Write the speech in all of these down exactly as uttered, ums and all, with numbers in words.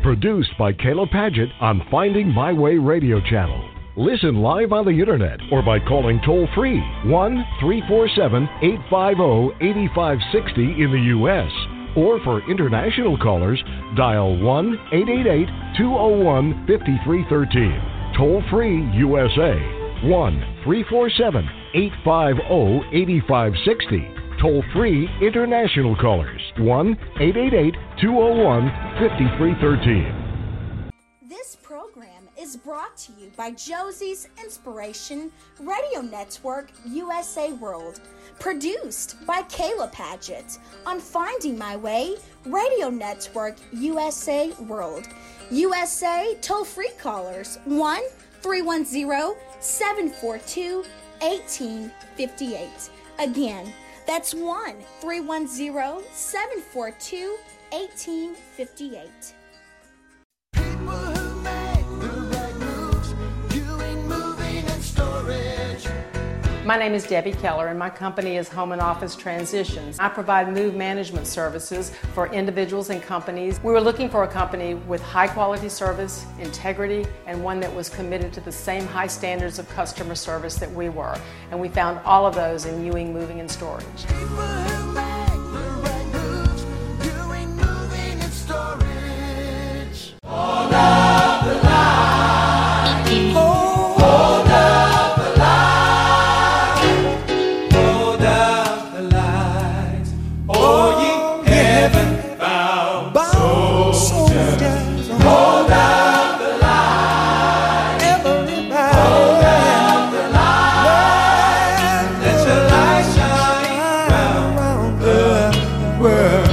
Produced by Kayla Padgett on Finding My Way Radio Channel. Listen live on the internet or by calling toll-free one three four seven, eight five zero, eight five six zero in the U S Or for international callers, dial one eight eight eight, two zero one, five three one three. Toll-free U S A, one three four seven, eight five zero, eight five six zero. Toll-free international callers, one eight eight eight, two zero one, five three one three. This program is brought to you by Josie's Inspiration Radio Network U S A World, produced by Kayla Padgett on Finding My Way Radio Network U S A World. U S A toll-free callers, one three one zero, seven four two, one eight five eight. Again, that's one three one zero, seven four two, one eight five eight. My name is Debbie Keller, and my company is Home and Office Transitions. I provide move management services for individuals and companies. We were looking for a company with high quality service, integrity, and one that was committed to the same high standards of customer service that we were. And we found all of those in Ewing Moving and Storage. Hold up the line. Hold up the line. Hold up the lines. Oh, ye heaven-bound soldiers. Hold up the line. Everybody. Hold up the line. Let your light shine round the world.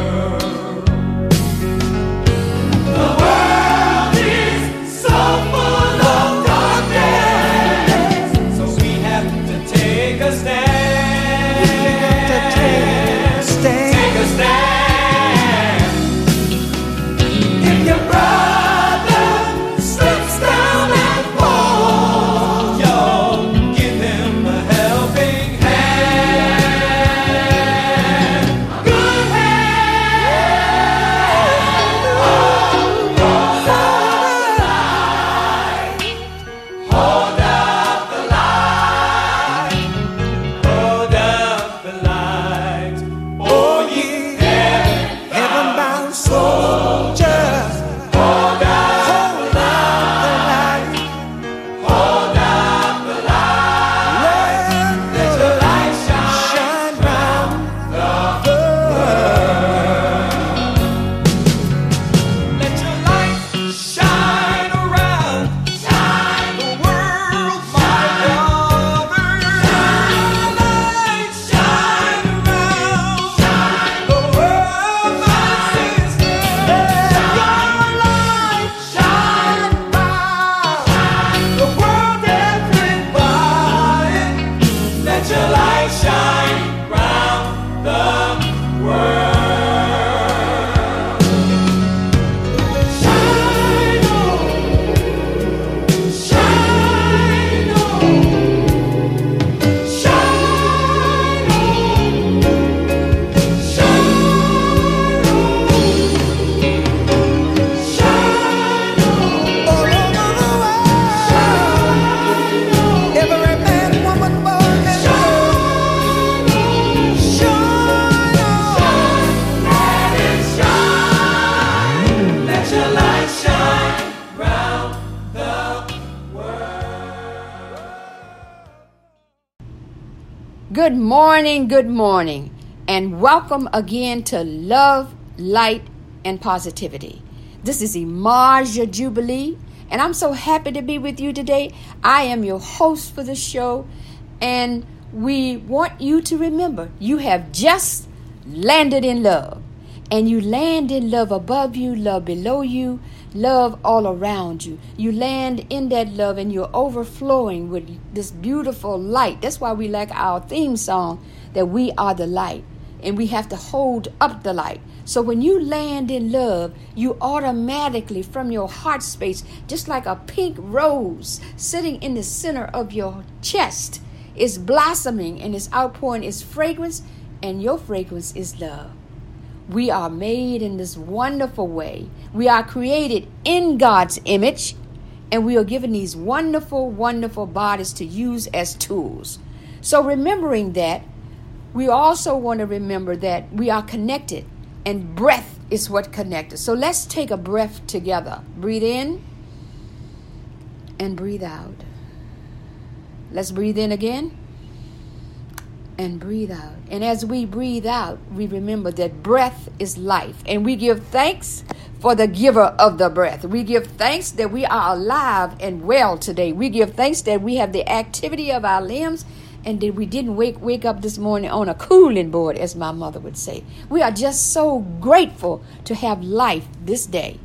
Good morning, good morning, and welcome again to Love, Light, and Positivity. This is Imaja Jubilee, and I'm so happy to be with you today. I am your host for the show, and we want you to remember you have just landed in love, and you land in love above you, love below you, love all around you. You land in that love and you're overflowing with this beautiful light. That's why we like our theme song, that we are the light, and we have to hold up the light. So when you land in love, you automatically, from your heart space, just like a pink rose sitting in the center of your chest, is blossoming and is outpouring its fragrance, and your fragrance is love. We are made in this wonderful way. We are created in God's image, and we are given these wonderful, wonderful bodies to use as tools. So remembering that, we also want to remember that we are connected, and breath is what connects us. So let's take a breath together. Breathe in and breathe out. Let's breathe in again and breathe out. And as we breathe out, we remember that breath is life. And we give thanks for the giver of the breath. We give thanks that we are alive and well today. We give thanks that we have the activity of our limbs and that we didn't wake wake up this morning on a cooling board, as my mother would say. We are just so grateful to have life this day.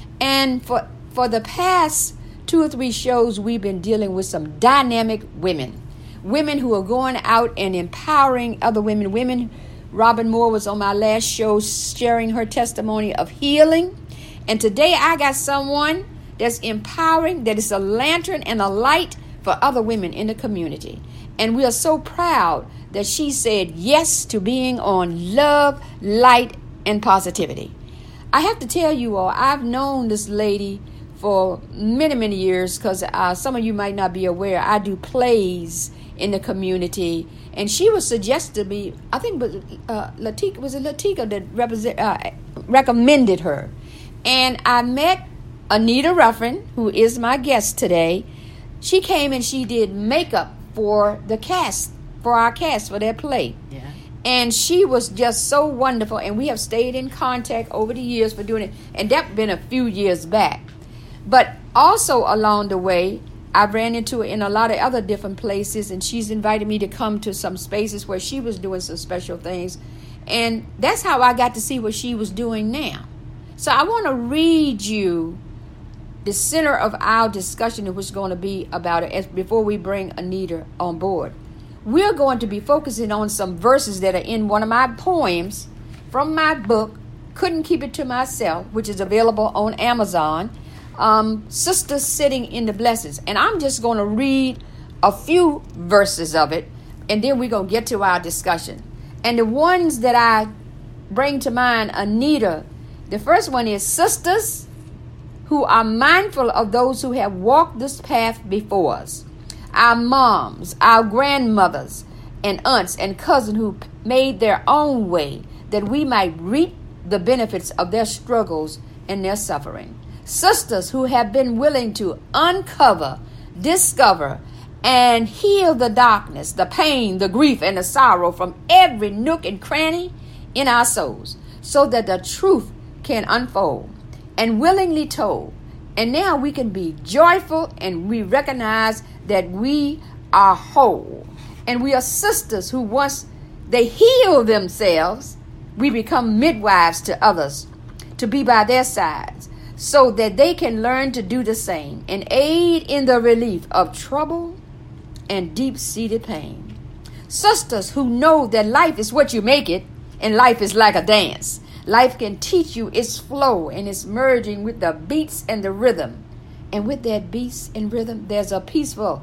And for for the past two or three shows, we've been dealing with some dynamic women. Women who are going out and empowering other women. Women, Robin Moore was on my last show sharing her testimony of healing. And today I got someone that's empowering, that is a lantern and a light for other women in the community. And we are so proud that she said yes to being on Love, Light, and Positivity. I have to tell you all, I've known this lady for many, many years because uh, some of you might not be aware. I do plays in the community, and she was suggested to me, I think was uh, Latika, was it Latika that represent, uh, recommended her. And I met Anita Ruffin, who is my guest today. She came and she did makeup for the cast, for our cast, for that play. Yeah. And she was just so wonderful, and we have stayed in contact over the years for doing it, and that's been a few years back. But also along the way, I ran into her in a lot of other different places, and she's invited me to come to some spaces where she was doing some special things. And that's how I got to see what she was doing now. So I want to read you the center of our discussion, which is going to be about it, as before we bring Anita on board. We're going to be focusing on some verses that are in one of my poems from my book, Couldn't Keep It to Myself, which is available on Amazon. Um, Sisters Sitting in the Blessings. And I'm just going to read a few verses of it, and then we're going to get to our discussion. And the ones that I bring to mind, Anita, the first one is, sisters who are mindful of those who have walked this path before us, our moms, our grandmothers, and aunts and cousins who made their own way, that we might reap the benefits of their struggles and their suffering. Sisters who have been willing to uncover, discover, and heal the darkness, the pain, the grief, and the sorrow from every nook and cranny in our souls, so that the truth can unfold and willingly told. And now we can be joyful, and we recognize that we are whole. And we are sisters who, once they heal themselves, we become midwives to others to be by their sides, so that they can learn to do the same and aid in the relief of trouble and deep-seated pain. Sisters who know that life is what you make it, and life is like a dance. Life can teach you its flow and its merging with the beats and the rhythm. And with that beats and rhythm, there's a peaceful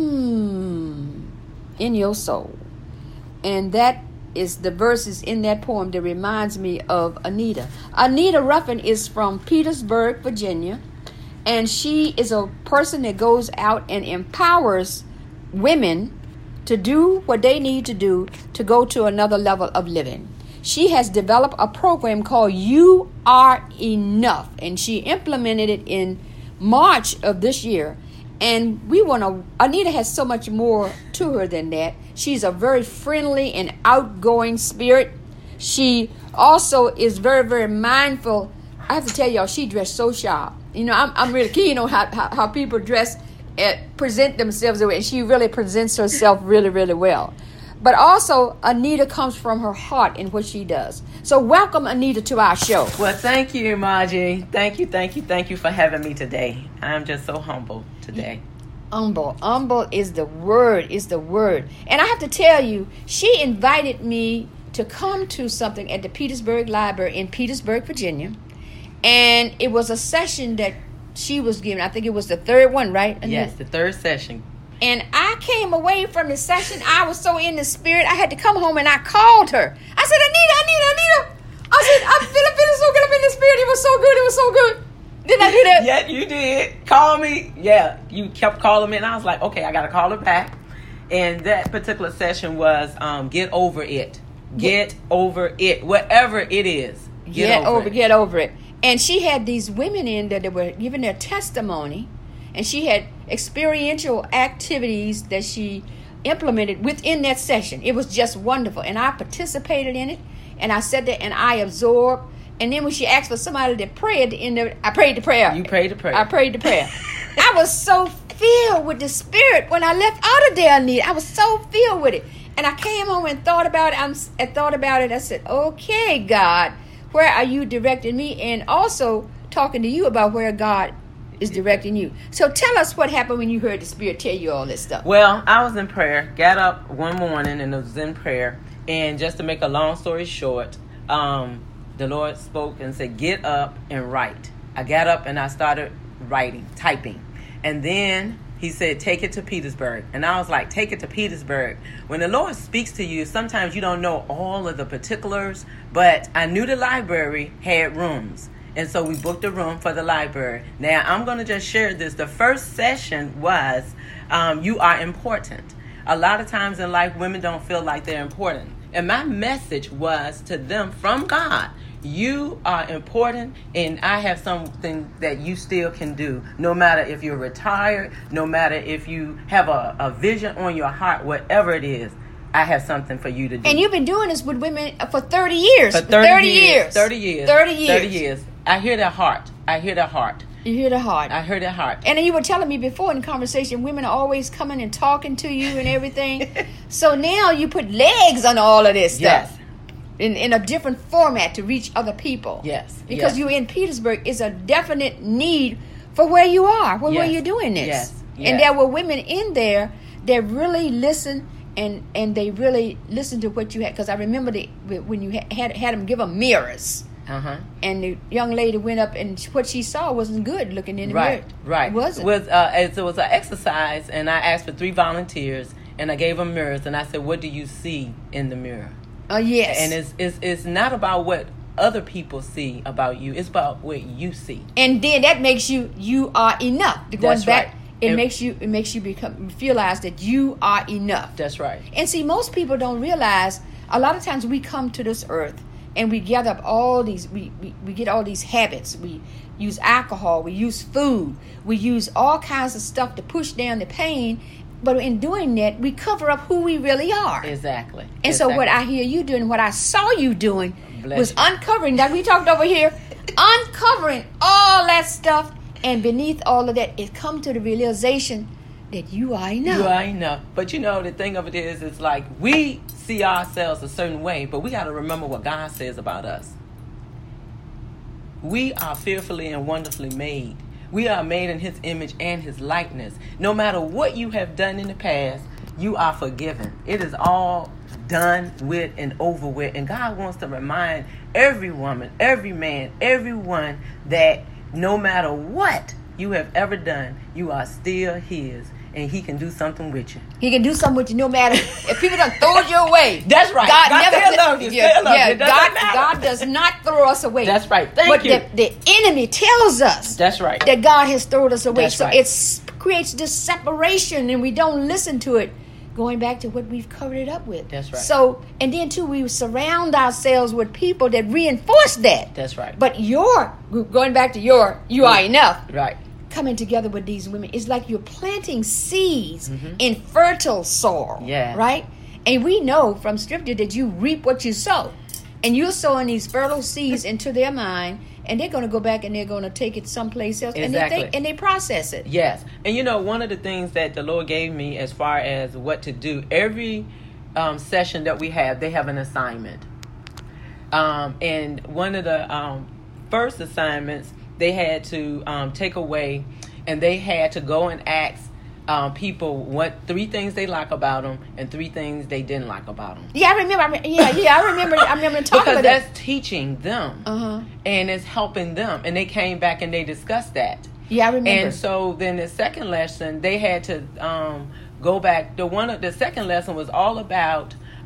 hmm in your soul. And that is the verses in that poem that reminds me of Anita. Anita Ruffin is from Petersburg, Virginia, and she is a person that goes out and empowers women to do what they need to do to go to another level of living. She has developed a program called You Are Enough, and she implemented it in March of this year. And we want to, Anita has so much more to her than that. She's a very friendly and outgoing spirit. She also is very, very mindful. I have to tell y'all, she dressed so sharp. You know, I'm, I'm really keen on how, how, how people dress and present themselves, and she really presents herself really, really well. But also, Anita comes from her heart in what she does. So welcome, Anita, to our show. Well, thank you, Margie. Thank you, thank you, thank you for having me today. I'm just so humble today. Humble. Humble is the word, is the word. And I have to tell you, she invited me to come to something at the Petersburg Library in Petersburg, Virginia. And it was a session that she was giving. I think it was the third one, right, Anita? Yes, the third session. And I came away from the session. I was so in the spirit, I had to come home and I called her. I said, Anita, Anita, Anita, I said, I'm feeling, feeling so good. I'm in the spirit. It was so good. It was so good. Didn't I do that? Yeah, you did. Call me. Yeah, you kept calling me, and I was like, okay, I got to call her back. And that particular session was um, get over it. Get over it. Whatever it is. Get, get over, over it. Get over it. And she had these women in there that were giving their testimony, and she had experiential activities that she implemented within that session. It was just wonderful, and I participated in it, and I sat there and I absorbed. And then when she asked for somebody to pray at the end of it, I prayed the prayer. You prayed the prayer. I prayed the prayer. I was so filled with the Spirit when I left out of there, Anita. I was so filled with it. And I came home and thought about it. I'm, I thought about it. I said, okay, God, where are you directing me? And also talking to you about where God is directing you. So tell us what happened when you heard the Spirit tell you all this stuff. Well, I was in prayer. Got up one morning and was in prayer. And just to make a long story short, um, the Lord spoke and said, get up and write. I got up and I started writing, typing. And then he said, take it to Petersburg. And I was like, take it to Petersburg. When the Lord speaks to you, sometimes you don't know all of the particulars, but I knew the library had rooms. And so we booked a room for the library. Now, I'm going to just share this. The first session was, um, you are important. A lot of times in life, women don't feel like they're important. And my message was to them from God, you are important, and I have something that you still can do. No matter if you're retired, no matter if you have a, a vision on your heart, whatever it is, I have something for you to do. And you've been doing this with women for thirty years. For thirty, thirty years, years. thirty years. thirty years. thirty years. I hear their heart. I hear their heart. You hear the heart. I hear their heart. And then you were telling me before in conversation, women are always coming and talking to you and everything. So now you put legs on all of this stuff. Yes. In, in a different format to reach other people. Yes. Because yes. you're in Petersburg is a definite need for where you are, where, yes. where you're doing this. Yes. Yes. And there were women in there that really listen and, and they really listen to what you had. Because I remember the, when you had, had had them give them mirrors. Uh-huh. And the young lady went up and what she saw wasn't good looking in the right, mirror. Right, It wasn't. It was, uh, it was an exercise, and I asked for three volunteers, and I gave them mirrors, and I said, what do you see in the mirror? Oh, uh, yes. And it's, it's, it's not about what other people see about you. It's about what you see. And then that makes you, you are enough. Going That's back, right. It and, makes you, it makes you become, realize that you are enough. That's right. And see, most people don't realize, a lot of times we come to this earth and we gather up all these, we, we, we get all these habits. We use alcohol, we use food, we use all kinds of stuff to push down the pain. But in doing that, we cover up who we really are. Exactly. And exactly. so what I hear you doing, what I saw you doing, Bless was you. uncovering, that we talked over here, uncovering all that stuff. And beneath all of that, it come to the realization that you are enough. You are enough. But you know, the thing of it is, it's like we see ourselves a certain way, but we got to remember what God says about us. We are fearfully and wonderfully made. We are made in his image and his likeness. No matter what you have done in the past, you are forgiven. It is all done with and over with. And God wants to remind every woman, every man, everyone that no matter what you have ever done, you are still his. And he can do something with you. He can do something with you no matter if people don't throw you away. That's right. God, God never still loves you. Yeah, Still loves yeah, you. It doesn't God, matter. God does not throw us away. That's right. Thank but you. But the, the enemy tells us That's right. that God has thrown us away. That's so right. it creates this separation and we don't listen to it. Going back to what we've covered it up with. That's right. So, and then too, we surround ourselves with people that reinforce that. That's right. But your, going back to your, you are enough. Right. Coming together with these women, it's like you're planting seeds Mm-hmm. in fertile soil. Yeah. Right? And we know from scripture that you reap what you sow. And you're sowing these fertile seeds into their mind, and they're going to go back and they're going to take it someplace else, Exactly. and they think, and they process it. Yes. And you know, one of the things that the Lord gave me as far as what to do, every um, session that we have, they have an assignment. Um, and one of the um, first assignments, they had to um, take away, and they had to go and ask um, people what three things they like about them and three things they didn't like about them. Yeah, I remember. I re- yeah, yeah, I remember. I remember talking Because about that's that. teaching them, Uh-huh. and it's helping them. And they came back and they discussed that. Yeah, I remember. And so then the second lesson, they had to um, go back. The one, the second lesson was all about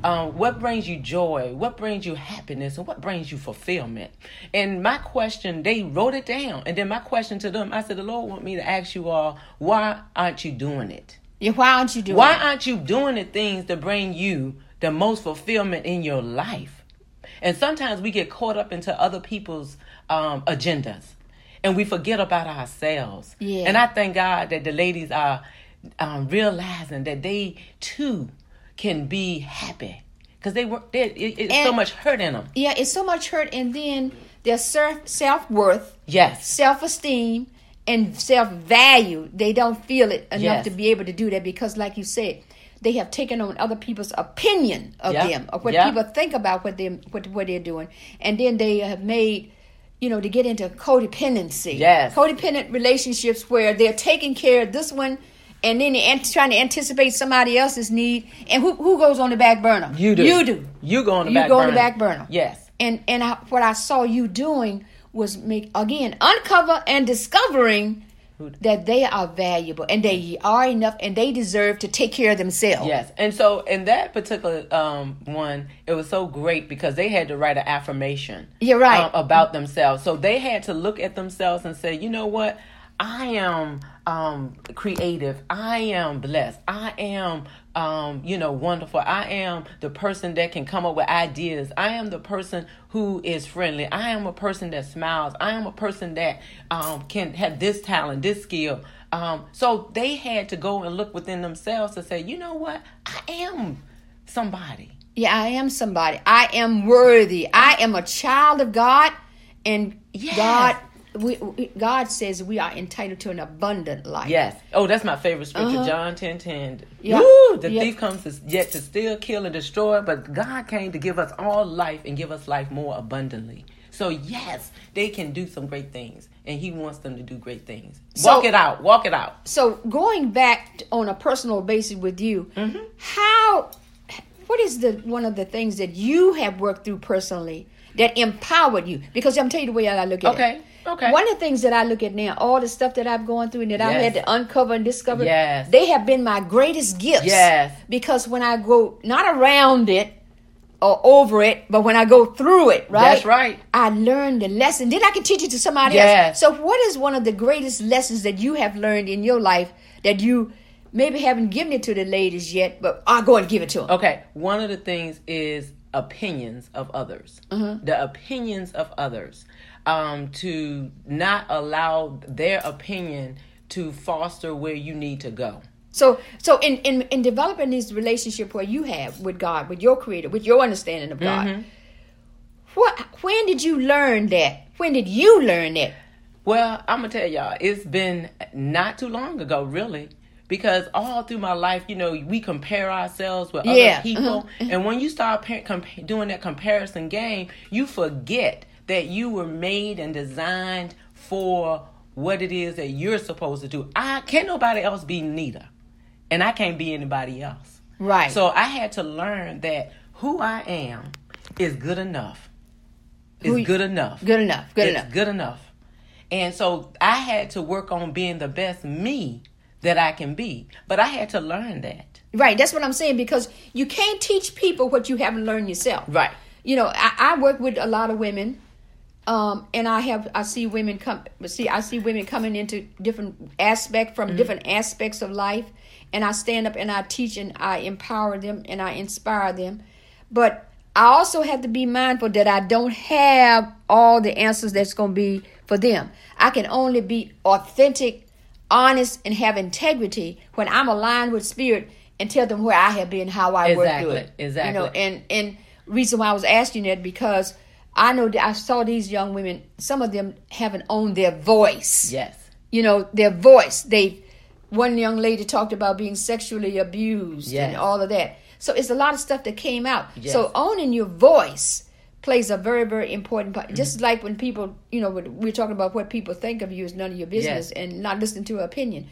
Um, what brings you joy? What brings you happiness? And what brings you fulfillment? And my question, they wrote it down. And then my question to them, I said, the Lord want me to ask you all, why aren't you doing it? Yeah, why aren't you doing Why it? aren't you doing the things that bring you the most fulfillment in your life? And sometimes we get caught up into other people's um, agendas. And we forget about ourselves. Yeah. And I thank God that the ladies are um, realizing that they too can be happy, because they were there. It, it's And- so much hurt in them. Yeah, it's so much hurt, and then their self self worth, Yes. self esteem, and self value. They don't feel it enough Yes. to be able to do that because, like you said, they have taken on other people's opinion of Yep. them, of what Yep. people think about what they what what they're doing, and then they have made, you know, to get into codependency. Yes. Codependent relationships where they're taking care of this one, and then they're ant- trying to anticipate somebody else's need. And who who goes on the back burner? You do. You do. You go on the You back go burner. on the back burner. Yes. And and I, what I saw you doing was make again uncover and discovering that they are valuable and they are enough and they deserve to take care of themselves. Yes. And so in that particular um, one, it was so great because they had to write an affirmation. You're right. um, about themselves. So they had to look at themselves and say, you know what? I am um, creative. I am blessed. I am, um, you know, wonderful. I am the person that can come up with ideas. I am the person who is friendly. I am a person that smiles. I am a person that um, can have this talent, this skill. Um, so they had to go and look within themselves to say, you know what? I am somebody. Yeah, I am somebody. I am worthy. I am a child of God, and Yes. God, we, we, God says we are entitled to an abundant life. Yes. Oh, that's my favorite scripture, Uh-huh. John ten ten. Yeah. Woo! The Yeah. thief comes to, yet to steal, kill, and destroy, but God came to give us all life and give us life more abundantly. So yes, they can do some great things, and He wants them to do great things. So- Walk it out. Walk it out. So going back t- on a personal basis with you, Mm-hmm. how, what is the one of the things that you have worked through personally that empowered you? Because I'm telling you the way I look at it. Okay. Okay. One of the things that I look at now, all the stuff that I've gone through and that I've Yes. had to uncover and discover, Yes. they have been my greatest gifts. Yes. Because when I go not around it or over it, but when I go through it, right? That's right. I learned the lesson. Then I can teach it to somebody Yes. else. So what is one of the greatest lessons that you have learned in your life that you maybe haven't given it to the ladies yet, but I'll go and give it to them? Okay. One of the things is opinions of others. Mm-hmm. The opinions of others. Um, to not allow their opinion to foster where you need to go. So so in, in, in developing this relationship where you have with God, with your creator, with your understanding of God, Mm-hmm. what when did you learn that? When did you learn that? Well, I'm going to tell y'all, it's been not too long ago, really. Because all through my life, you know, we compare ourselves with Yeah, other people. uh-huh. And when you start par- comp- doing that comparison game, you forget that you were made and designed for what it is that you're supposed to do. I can't nobody else be neither. And I can't be anybody else. Right. So I had to learn that who I am is good enough. Who Is you- good enough. Good enough. Good It's enough. good enough. And so I had to work on being the best me that I can be. But I had to learn that. Right. That's what I'm saying, because you can't teach people what you haven't learned yourself. Right. You know, I, I work with a lot of women, um, and I have I see women come. See, I see women coming into different aspect from Mm-hmm. different aspects of life, and I stand up and I teach and I empower them and I inspire them. But I also have to be mindful that I don't have all the answers that's going to be for them. I can only be authentic, honest, and have integrity when I'm aligned with spirit and tell them where I have been, how I work through Exactly, it. exactly. You know, and and reason why I was asking that, because I know that I saw these young women, some of them haven't owned their voice. Yes. You know, their voice. They, one young lady talked about being sexually abused Yes. and all of that. So it's a lot of stuff that came out. Yes. So owning your voice plays a very, very important part. Mm-hmm. Just like when people, you know, we're talking about what people think of you is none of your business, Yes. and not listening to an opinion.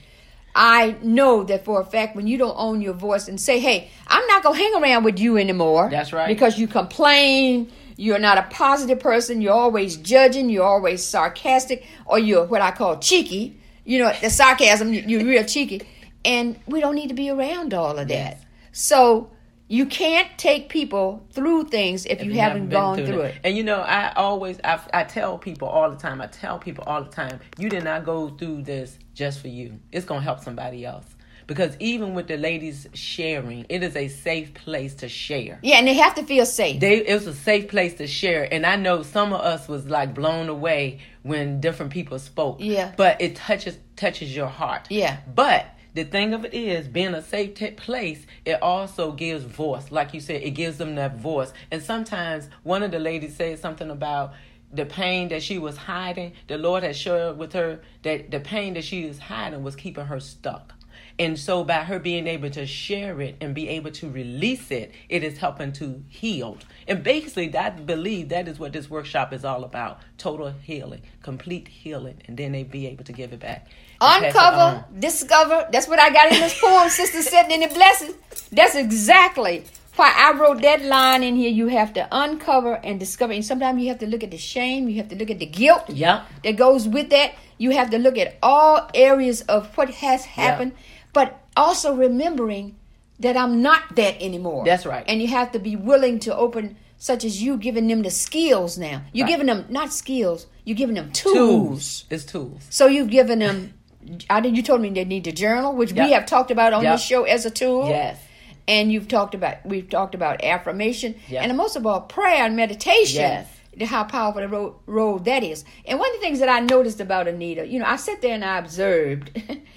I know that for a fact when you don't own your voice and say, hey, I'm not going to hang around with you anymore. That's right. Because you complain, you're not a positive person, you're always judging, you're always sarcastic, or you're what I call cheeky. You know, the sarcasm, you're real cheeky. And we don't need to be around all of that. Yes. So You can't take people through things if, if you, you haven't, haven't gone through, through it. it. And you know, I always, I, I tell people all the time, I tell people all the time, you did not go through this just for you. It's going to help somebody else. Because even with the ladies sharing, it is a safe place to share. Yeah, and they have to feel safe. They, it was a safe place to share. And I know some of us was like blown away when different people spoke. Yeah. But it touches touches your heart. Yeah. But the thing of it is, being a safe t- place, it also gives voice. Like you said, it gives them that voice. And sometimes one of the ladies said something about the pain that she was hiding. The Lord had shared with her that the pain that she was hiding was keeping her stuck. And so by her being able to share it and be able to release it, it is helping to heal. And basically, I believe that is what this workshop is all about. Total healing, complete healing. And then they be able to give it back. Uncover, discover. That's what I got in this poem, Sister Sitting in the Blessing. That's exactly why I wrote that line in here. You have to uncover and discover. And sometimes you have to look at the shame. You have to look at the guilt yep. that goes with that. You have to look at all areas of what has happened. Yep. But also remembering that I'm not that anymore. That's right. And you have to be willing to open, such as you giving them the skills now. You're right. giving them, not skills, you're giving them tools. Tools. It's tools. So you've given them, I think you told me they need to journal, which yep. we have talked about on yep. this show as a tool. Yes. And you've talked about, we've talked about affirmation. Yep. And most of all, prayer and meditation. Yes. How powerful a role, role that is. And one of the things that I noticed about Anita, you know, I sat there and I observed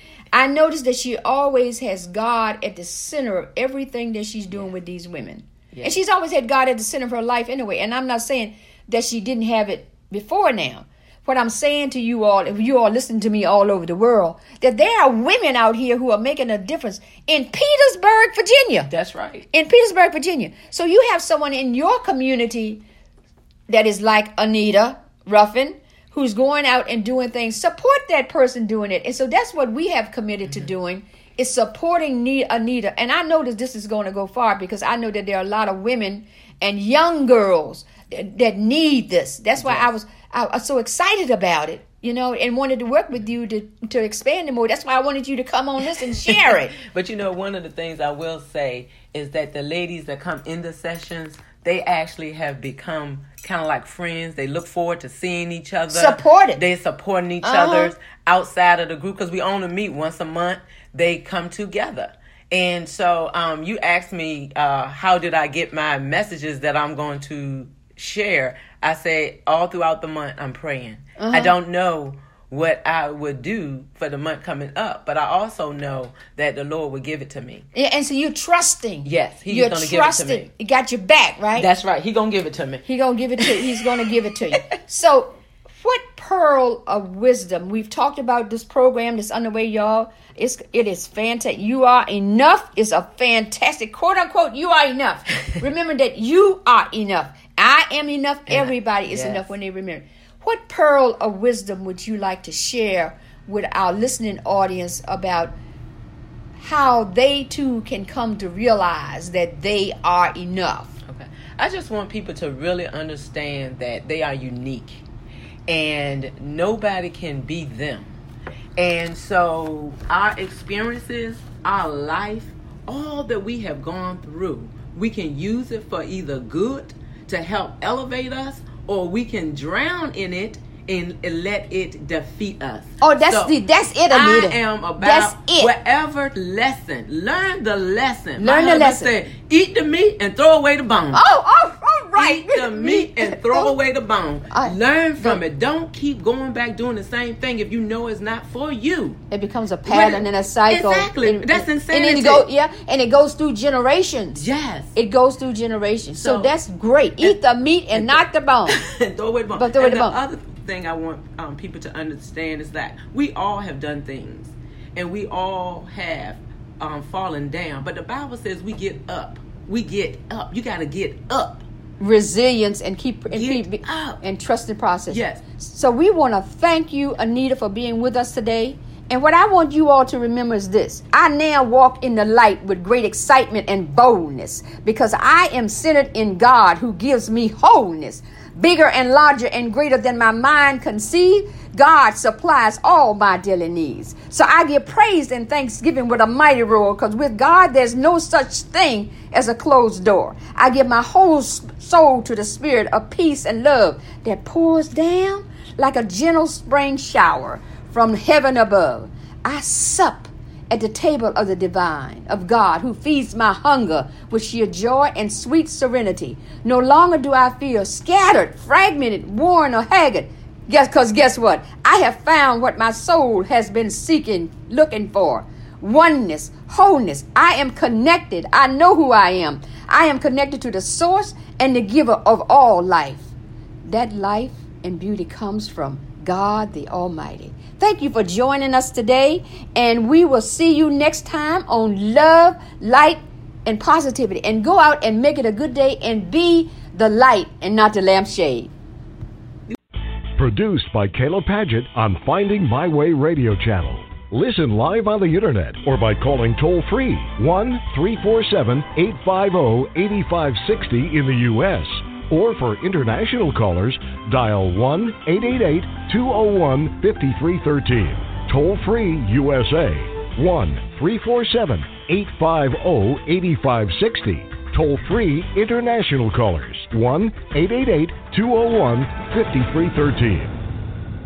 I noticed that she always has God at the center of everything that she's doing yeah. with these women. Yeah. And she's always had God at the center of her life anyway. And I'm not saying that she didn't have it before now. What I'm saying to you all, if you all listen to me all over the world, that there are women out here who are making a difference in Petersburg, Virginia. That's right. In Petersburg, Virginia. So you have someone in your community that is like Anita Ruffin, who's going out and doing things. Support that person doing it. And so that's what we have committed mm-hmm. to doing, is supporting Anita. And I know that this is going to go far, because I know that there are a lot of women and young girls that, that need this. That's why yes. I was I was so excited about it, you know, and wanted to work with you to, to expand it more. That's why I wanted you to come on this and share it. But, you know, one of the things I will say is that the ladies that come in the sessions, they actually have become kind of like friends. They look forward to seeing each other. Supported. They're supporting each uh-huh. other outside of the group, because we only meet once a month. They come together. And so um, you asked me, uh, how did I get my messages that I'm going to share? I say all throughout the month, I'm praying. Uh-huh. I don't know what I would do for the month coming up, but I also know that the Lord would give it to me. Yeah, and so you're trusting. Yes, He's going to give it to me. He got your back, right? That's right. He's going to give it to me. He gonna give it to. He's going to give it to you. So, what pearl of wisdom? We've talked about this program that's underway, y'all. It's it is fantastic. You are enough. It's a fantastic, quote unquote, you are enough. Remember that you are enough. I am enough. And Everybody is yes. enough when they remember. What pearl of wisdom would you like to share with our listening audience about how they too can come to realize that they are enough? Okay. I just want people to really understand that they are unique and nobody can be them. And so our experiences, our life, all that we have gone through, we can use it for either good to help elevate us, or we can drown in it and, and let it defeat us. Oh, that's so the, that's it, Anita. I am about that's it. Whatever lesson. Learn the lesson. Learn My the lesson. Said, eat the meat and throw away the bone. Oh, oh, all right. Eat the meat and throw away the bone. Uh, Learn from the, it. Don't keep going back doing the same thing if you know it's not for you. It becomes a pattern and a cycle. Exactly. And, that's and, insanity. And it go, yeah, and it goes through generations. Yes. It goes through generations. So, so that's great. Eat and, the meat and, and not the bone. And throw away the bone. But throw away and the bone. Other thing I want um, people to understand is that we all have done things, and we all have um, fallen down. But the Bible says we get up. We get up. You got to get up. Resilience and keep and get keep up. And trust the process. Yes. So we want to thank you, Anita, for being with us today. And what I want you all to remember is this. I now walk in the light with great excitement and boldness, because I am centered in God, who gives me wholeness. bigger and larger and greater than my mind conceive. God supplies all my daily needs. So I give praise and thanksgiving with a mighty roar, because with God there's no such thing as a closed door. I give my whole soul to the spirit of peace and love that pours down like a gentle spring shower from heaven above. I sup at the table of the divine, of God, who feeds my hunger with sheer joy and sweet serenity. No longer do I feel scattered, fragmented, worn, or haggard. Guess, because guess what? I have found what my soul has been seeking, looking for. Oneness, wholeness. I am connected. I know who I am. I am connected to the source and the giver of all life. That life and beauty comes from God the Almighty. Thank you for joining us today, and we will see you next time on Love, Light, and Positivity. And go out and make it a good day and be the light and not the lampshade. Produced by Kayla Paget on Finding My Way Radio Channel. Listen live on the internet or by calling toll-free one three four seven, eight five zero, eight five six zero in the U S Or for international callers, dial one eight eight eight, two zero one, five three one three. Toll-free U S A, one three four seven, eight five zero, eight five six zero. Toll-free international callers, one eight eight eight, two zero one, five three one three.